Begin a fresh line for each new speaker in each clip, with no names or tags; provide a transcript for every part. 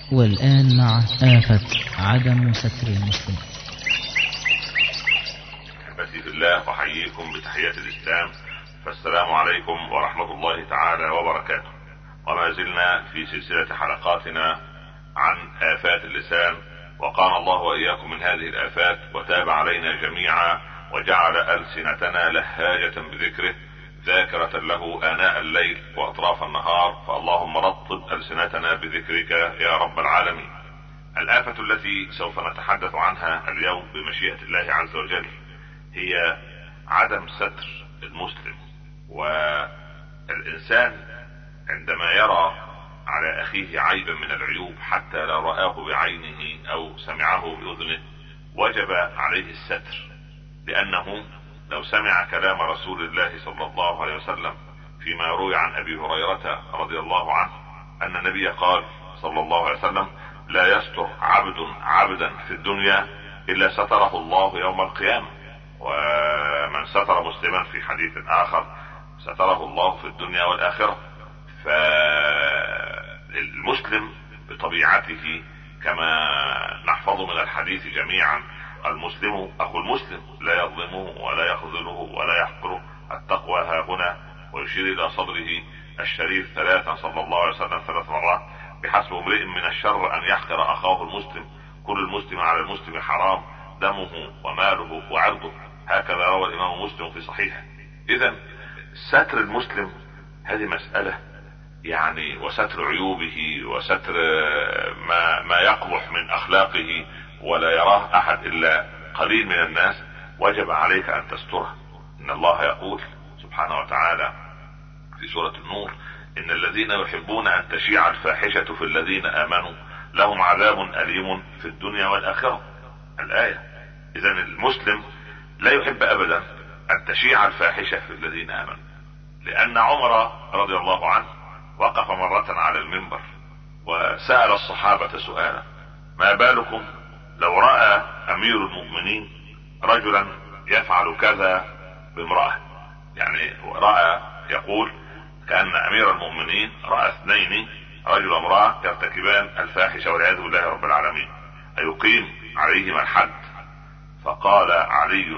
والآن مع آفة عدم ستر المسلم.
أحبتي في الله، أحييكم بتحية الإسلام، فالسلام عليكم ورحمة الله تعالى وبركاته. وما زلنا في سلسلة حلقاتنا عن آفات اللسان، وقانا الله وإياكم من هذه الآفات وتاب علينا جميعا وجعل ألسنتنا لهاجة بذكره ذاكرة له آناء الليل وأطراف النهار، فاللهم رطب ألسنتنا بذكرك يا رب العالمين. الآفة التي سوف نتحدث عنها اليوم بمشيئة الله عز وجل هي عدم ستر المسلم. والإنسان عندما يرى على أخيه عيبا من العيوب حتى لو رآه بعينه أو سمعه بأذنه وجب عليه الستر، لأنه لو سمع كلام رسول الله صلى الله عليه وسلم فيما روي عن أبي هريرة رضي الله عنه أن النبي قال صلى الله عليه وسلم: لا يستر عبدا في الدنيا إلا ستره الله يوم القيامة، ومن ستر مسلما في حديث آخر ستره الله في الدنيا والآخرة. فالمسلم بطبيعته كما نحفظ من الحديث جميعا: المسلم أخو المسلم، لا يظلمه ولا يخذله ولا يحقره، التقوى ها هنا، ويشير إلى صدره الشريف ثلاثا صلى الله عليه وسلم 3 مرات: بحسب امرئ من الشر أن يحقر أخاه المسلم، كل المسلم على المسلم حرام، دمه وماله وعرضه، هكذا روى الإمام مسلم في صحيحه. إذن ستر المسلم هذه مسألة يعني، وستر عيوبه وستر ما يقبح من أخلاقه ولا يراه أحد إلا قليل من الناس، وجب عليك أن تستره. إن الله يقول سبحانه وتعالى في سورة النور: إن الذين يحبون أن تشيع الفاحشة في الذين آمنوا لهم عذاب أليم في الدنيا والآخرة. الآية. إذن المسلم لا يحب أبدا أن تشيع الفاحشة في الذين آمنوا، لأن عمر رضي الله عنه وقف مرة على المنبر وسأل الصحابة سؤالا: ما بالكم لو رأى أمير المؤمنين رجلا يفعل كذا بامرأة؟ يعني رأى، يقول كأن أمير المؤمنين رأى 2 رجل وامرأة يرتكبان الفاحشة والعياذ بالله رب العالمين، أيقيم عليهما الحد؟ فقال علي: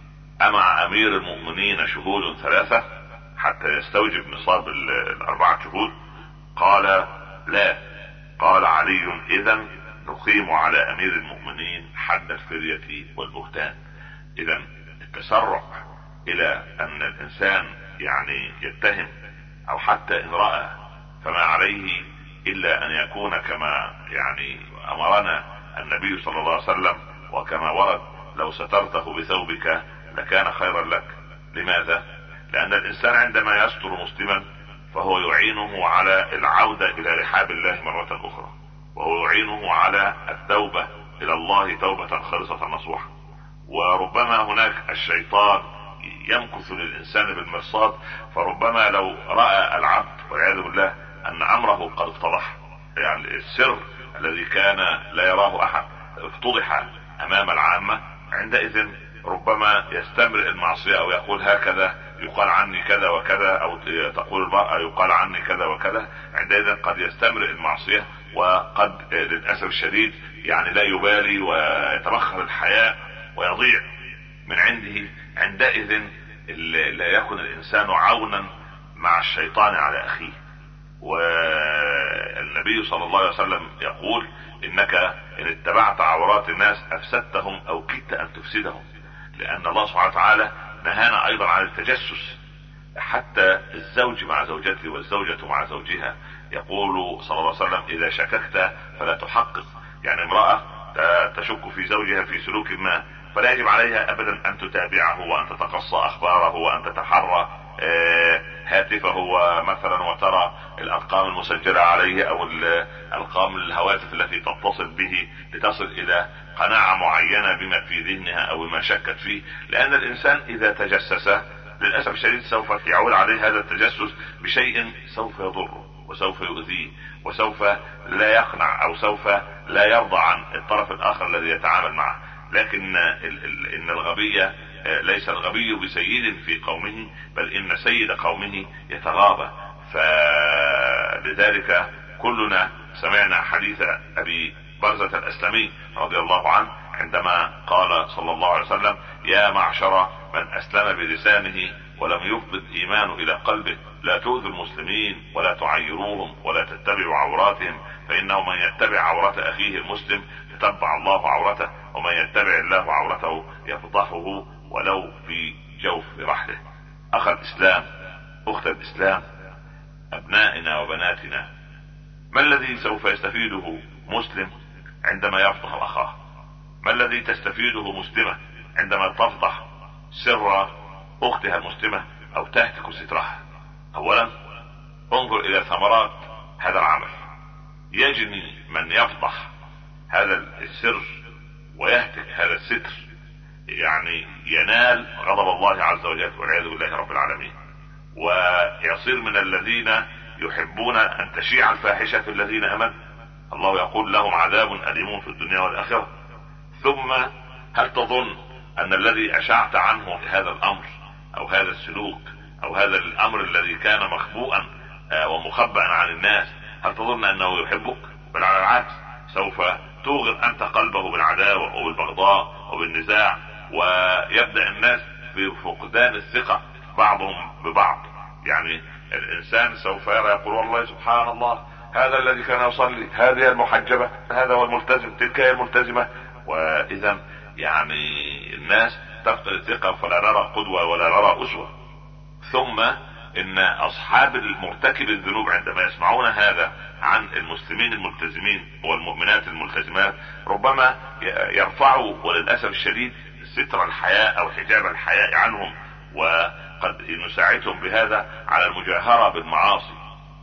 أمع أمير المؤمنين شهود 3 حتى يستوجب نصاب 4 شهود؟ قال: لا. قال علي: إذن نقيم على أمير المؤمنين حد الفرية والبهتان. إذن التسرع إلى أن الإنسان يعني يتهم، أو حتى إن رأى فما عليه إلا أن يكون كما يعني أمرنا النبي صلى الله عليه وسلم، وكما ورد: لو سترته بثوبك لكان خيرا لك. لماذا؟ لأن الإنسان عندما يستر مسلما فهو يعينه على العودة إلى رحاب الله مرة أخرى، وهو يعينه على التوبة إلى الله توبة خالصة نصوحة. وربما هناك الشيطان يمكث للإنسان بالمرصاد، فربما لو رأى العبد والعياذ بالله أن أمره قد اتضح، يعني السر الذي كان لا يراه أحد افتضح أمام العامة، عندئذ ربما يستمر المعصية، أو يقول هكذا يقال عني كذا وكذا، أو تقول المرأة يقال عني كذا وكذا. عندئذ قد يستمر المعصية، وقد للأسف الشديد يعني لا يبالي ويتبخر الحياء ويضيع من عنده. عندئذ لا يكون الإنسان عونا مع الشيطان على أخيه. والنبي صلى الله عليه وسلم يقول: إنك إن اتبعت عورات الناس أفسدتهم أو كدت أن تفسدهم. لأن الله سبحانه وتعالى نهانا أيضا عن التجسس، حتى الزوج مع زوجته والزوجة مع زوجها. يقول صلى الله عليه وسلم: إذا شككت فلا تحقق. يعني امرأة تشك في زوجها في سلوك ما، فلا يجب عليها أبدا أن تتابعه وأن تتقصى أخباره وأن تتحرى هاتفه مثلا وترى الأرقام المسجلة عليه أو الأرقام الهواتف التي تتصل به لتصل إلى قناعة معينة بما في ذهنها أو بما شكت فيه. لأن الإنسان إذا تجسس للأسف الشديد سوف يعود عليه هذا التجسس بشيء سوف يضره وسوف يؤذيه وسوف لا يقنع أو سوف لا يرضى عن الطرف الآخر الذي يتعامل معه. لكن إن الغبي ليس الغبي بسيد في قومه، بل إن سيد قومه يتغاضى. فلذلك كلنا سمعنا حديث ابي برزة الاسلمي رضي الله عنه عندما قال صلى الله عليه وسلم: يا معشر من اسلم بلسانه ولم يفض ايمان الى قلبه، لا تؤذوا المسلمين ولا تعيروهم ولا تتبعوا عوراتهم، فانه من يتبع عورة اخيه المسلم يتبع الله عورته، ومن يتبع الله عورته يفضحه ولو في جوف رحله. اخ الاسلام، اخت الاسلام، ابنائنا وبناتنا، ما الذي سوف يستفيده مسلم عندما يفضح اخاه؟ ما الذي تستفيده مسلمة عندما تفضح سر اختها المسلمة او تهتك سترها؟ اولا انظر الى ثمرات هذا العمل. يجني من يفضح هذا السر ويهتك هذا الستر، يعني ينال غضب الله عز وجل والعياذ بالله رب العالمين، ويصير من الذين يحبون ان تشيع الفاحشة في الذين امنوا. الله يقول: لهم عذاب أليم في الدنيا والآخرة. ثم هل تظن ان الذي اشعت عنه هذا الامر او هذا السلوك او هذا الامر الذي كان مخبوءا ومخبأ عن الناس، هل تظن انه يحبك؟ بل على العكس، سوف توغر انت قلبه بالعداوة وبالبغضاء وبالنزاع، ويبدأ الناس بفقدان الثقة بعضهم ببعض. يعني الانسان سوف يرى يقول: والله سبحان الله، هذا الذي كان يصلي، هذه المحجبة، هذا هو الملتزم، تلك هي الملتزمة. واذا يعني الناس تفقد الثقة، فلا نرى قدوة ولا نرى اسوة. ثم ان اصحاب المرتكب الذنوب عندما يسمعون هذا عن المسلمين الملتزمين والمؤمنات الملتزمات، ربما يرفعوا وللأسف الشديد ستر الحياء او حجاب الحياء عنهم، وقد نساعدهم بهذا على المجاهرة بالمعاصي.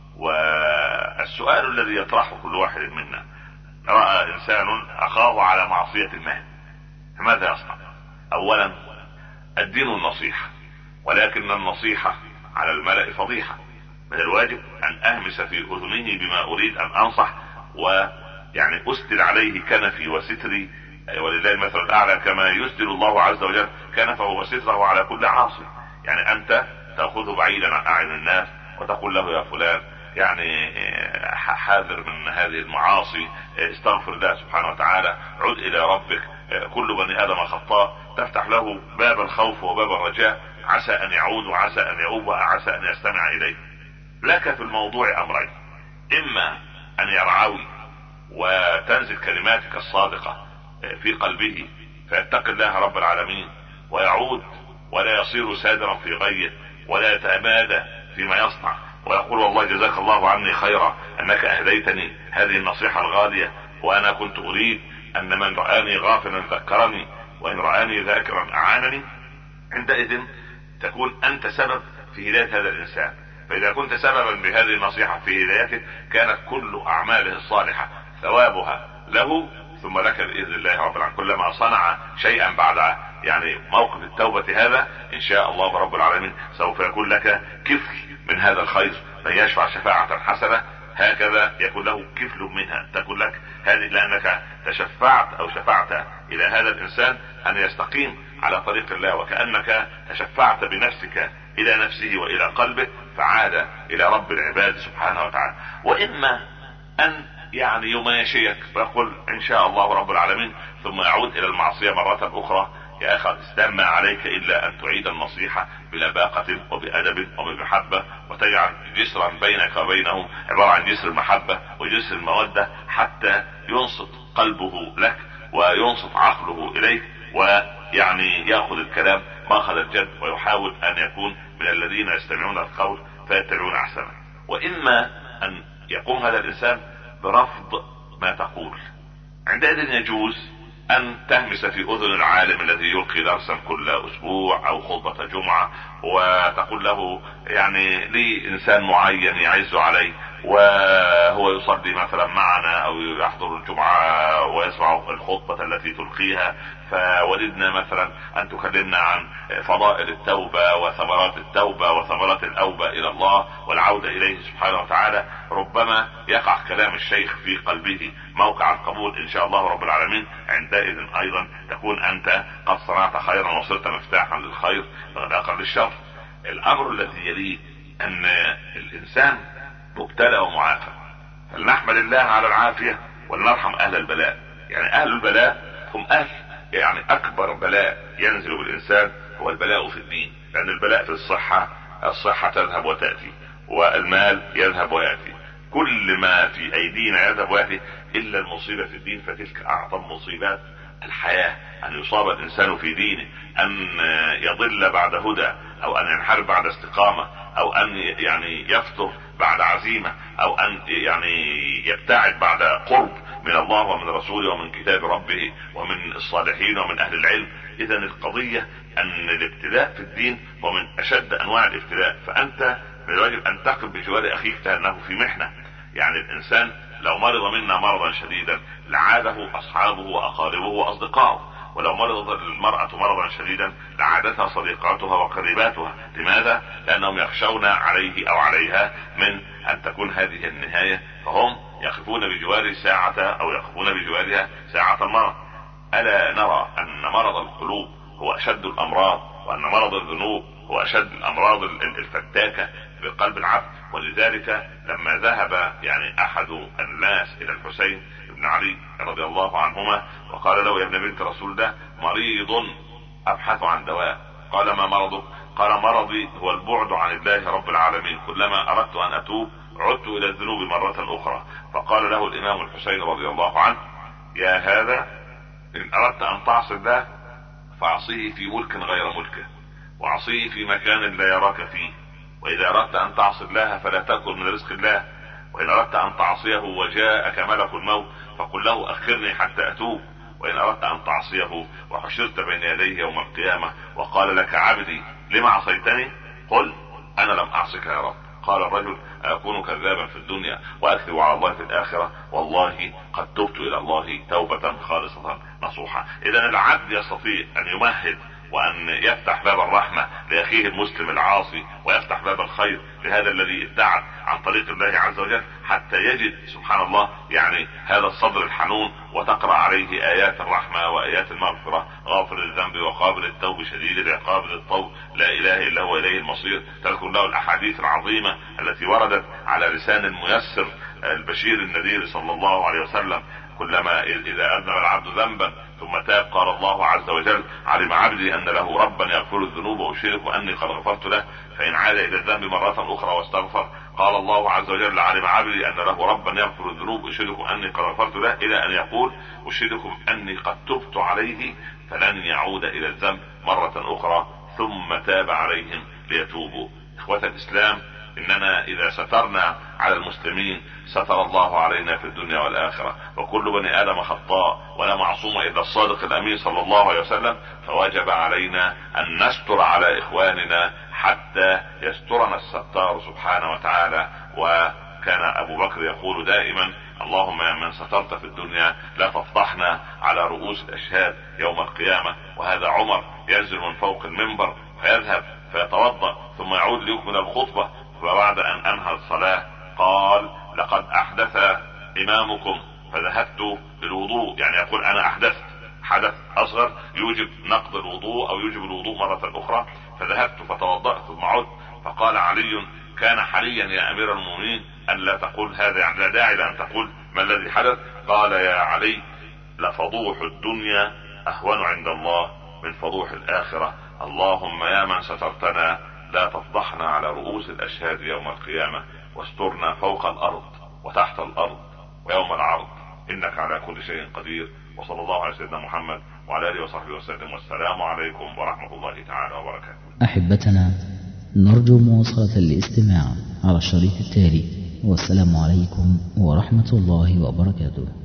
والسؤال الذي يطرحه كل واحد منا: رأى انسان اخاه على معصية ما، فماذا يصنع؟ اولا الدين النصيحة، ولكن النصيحة على الملأ فضيحة. من الواجب ان اهمس في اذنه بما اريد ان انصح، ويعني اسدل عليه كنفي وستري، ولله المثل الاعلى، كما يسدل الله عز وجل كنفه وستره على كل عاصي. يعني انت تأخذه بعيدا عن اعين الناس وتقول له: يا فلان، يعني حاذر من هذه المعاصي، استغفر الله سبحانه وتعالى، عد الى ربك، كل بني ادم خطاء. تفتح له باب الخوف وباب الرجاء، عسى ان يعود وعسى ان يؤوب وعسى ان يستمع اليه. لك في الموضوع امرين: اما ان يرعوي وتنزل كلماتك الصادقة في قلبه فيتقي الله رب العالمين ويعود ولا يصير سادرا في غيه ولا يتمادى فيما يصنع، ويقول: والله جزاك الله عني خيرا انك اهديتني هذه النصيحة الغالية، وانا كنت اريد ان من رآني غافلا ذكرني، وان رآني ذاكرا اعانني. عندئذ تكون انت سبب في هداية هذا الانسان. فاذا كنت سببا بهذه النصيحة في هدايته، كانت كل اعماله الصالحة ثوابها له ثم لك باذن الله رب العالمين. كلما صنع شيئا بعد يعني موقف التوبة هذا، ان شاء الله رب العالمين سوف يكون لك كفل من هذا الخير. من يشفع شفاعة حسنة هكذا يكون له كفل منها، تكون لك هذه، لانك تشفعت او شفعت الى هذا الانسان ان يستقيم على طريق الله، وكأنك تشفعت بنفسك الى نفسه والى قلبه، فعاد الى رب العباد سبحانه وتعالى. واما ان يعني يماشيك ويقول: ان شاء الله رب العالمين، ثم يعود الى المعصية مرة اخرى. يا اخي الاسلام، ما عليك الا ان تعيد النصيحة بلباقة وبأدب وبمحبة، وتجعل جسرا بينك وبينه عبارة عن جسر المحبة وجسر المودة، حتى ينصت قلبه لك وينصت عقله اليك، ويعني ياخذ الكلام ماخذ الجد، ويحاول ان يكون من الذين يستمعون القول فيتبعون احسنه. واما ان يقوم هذا الانسان برفض ما تقول، عندئذ يجوز ان تهمس في اذن العالم الذي يلقي درسا كل اسبوع او خطبة جمعة، وتقول له: يعني لي انسان معين يعز عليه وهو يصلي مثلا معنا او يحضر الجمعة ويسمع الخطبة التي تلقيها، فوددنا مثلا ان تكلمنا عن فضائل التوبة وثمرات التوبة وثمرات الاوبة الى الله والعودة اليه سبحانه وتعالى. ربما يقع كلام الشيخ في قلبه موقع القبول ان شاء الله رب العالمين. عندئذ ايضا تكون انت قد صنعت خيرا وصرت مفتاحا للخير غلاقا للشر. الامر الذي يليه ان الانسان مبتلى ومعافى، فلنحمد الله على العافية ولنرحم اهل البلاء. يعني اهل البلاء هم اهل، يعني اكبر بلاء ينزل بالانسان هو البلاء في الدين، لان البلاء في الصحة تذهب وتأتي، والمال يذهب ويأتي، كل ما في ايدينا يذهب ويأتي الا المصيبة في الدين، فتلك اعظم مصيبات الحياة، ان يصاب الانسان في دينه، ان يضل بعد هدى، او ان ينحرف بعد استقامة، او ان يعني يفتر بعد عزيمة، او ان يعني يبتعد بعد قرب من الله ومن رسوله ومن كتاب ربه ومن الصالحين ومن اهل العلم. اذا القضية ان الابتلاء في الدين هو من اشد انواع الابتلاء، فانت من الواجب ان تقف بجوار اخيك كأنه في محنة. يعني الانسان لو مرض منا مرضا شديدا لعاده اصحابه واقاربه واصدقائه، ولو مرضت المرأة مرضا شديدا لعادتها صديقاتها وقريباتها. لماذا؟ لانهم يخشون عليه او عليها من ان تكون هذه النهاية، فهم يقفون بجوار ساعة او يقفون بجوارها ساعة المرض. الا نرى ان مرض القلوب هو اشد الامراض، وان مرض الذنوب هو اشد الامراض الفتاكة في قلب العبد. ولذلك لما ذهب يعني احد الناس الى الحسين بن علي رضي الله عنهما وقال له: يا ابن بنت رسول الله، مريض ابحث عن دواء. قال: ما مرضك؟ قال: مرضي هو البعد عن الله رب العالمين، كلما اردت ان اتوب عدت الى الذنوب مرة اخرى. فقال له الامام الحسين رضي الله عنه: يا هذا، ان اردت ان تعصي الله فاعصيه في ملك غير ملكه، واعصيه في مكان لا يراك فيه. واذا اردت ان تعصي الله فلا تاكل من رزق الله، وان اردت ان تعصيه وجاءك ملك الموت فقل له: اخرني حتى اتوب. وان اردت ان تعصيه وحشرت بين يديه يوم القيامة وقال لك: عبدي لما عصيتني؟ قل: انا لم اعصك يا رب. قال الرجل: اكون كذابا في الدنيا واكذب على الله في الاخرة؟ والله قد تبت الى الله توبة خالصة نصوحة. اذا العبد يستطيع ان يمهد وان يفتح باب الرحمة لاخيه المسلم العاصي، ويفتح باب الخير لهذا الذي ابتعد عن طريق الله عز وجل، حتى يجد سبحان الله يعني هذا الصدر الحنون، وتقرأ عليه ايات الرحمة وايات المغفرة: غافر الذنب وقابل التوب شديد العقاب ذي الطول لا اله الا هو اليه المصير. تذكر له الاحاديث العظيمة التي وردت على لسان الميسر البشير النذير صلى الله عليه وسلم: كلما اذا اذنب العبد ذنبا ثم تاب قال الله عز وجل: علم عبدي ان له ربا يغفر الذنوب واشهدك اني قد غفرت له. فان عاد الى الذنب مرة اخرى واستغفر قال الله عز وجل: علم عبدي ان له ربا يغفر الذنوب اشهدكم اني قد غفرت له، الى ان يقول: اشهدكم اني قد تبت عليه فلن يعود الى الذنب مرة اخرى، ثم تاب عليهم ليتوبوا. اخوة الاسلام، اننا اذا سترنا على المسلمين ستر الله علينا في الدنيا والاخرة، وكل بني ادم خطاء ولا معصوم الا الصادق الامين صلى الله عليه وسلم، فوجب علينا ان نستر على اخواننا حتى يسترنا الستار سبحانه وتعالى. وكان ابو بكر يقول دائما: اللهم يا من سترت في الدنيا لا تفضحنا على رؤوس الاشهاد يوم القيامة. وهذا عمر ينزل من فوق المنبر فيذهب فيتوضأ ثم يعود ليكمل الخطبة، وبعد ان انهى الصلاة قال: لقد احدث امامكم فذهبت للوضوء. يعني يقول: انا احدثت حدث اصغر يوجب نقض الوضوء او يوجب الوضوء مرة اخرى، فذهبت فتوضأت ثم عدت. فقال علي: كان حريا يا امير المؤمنين ان لا تقول هذا، يعني لا داعي لان تقول ما الذي حدث. قال: يا علي، لفضوح الدنيا اهون عند الله من فضوح الاخرة. اللهم يا من سترتنا لا تفضحنا على رؤوس الاشهاد يوم القيامة، واسترنا فوق الارض وتحت الارض ويوم العرض، انك على كل شيء قدير. وصلى الله على سيدنا محمد وعلى اله وصحبه وسلم، والسلام عليكم ورحمة الله تعالى وبركاته.
أحبتنا، نرجو مواصلة الاستماع على الشريط التالي، والسلام عليكم ورحمة الله وبركاته.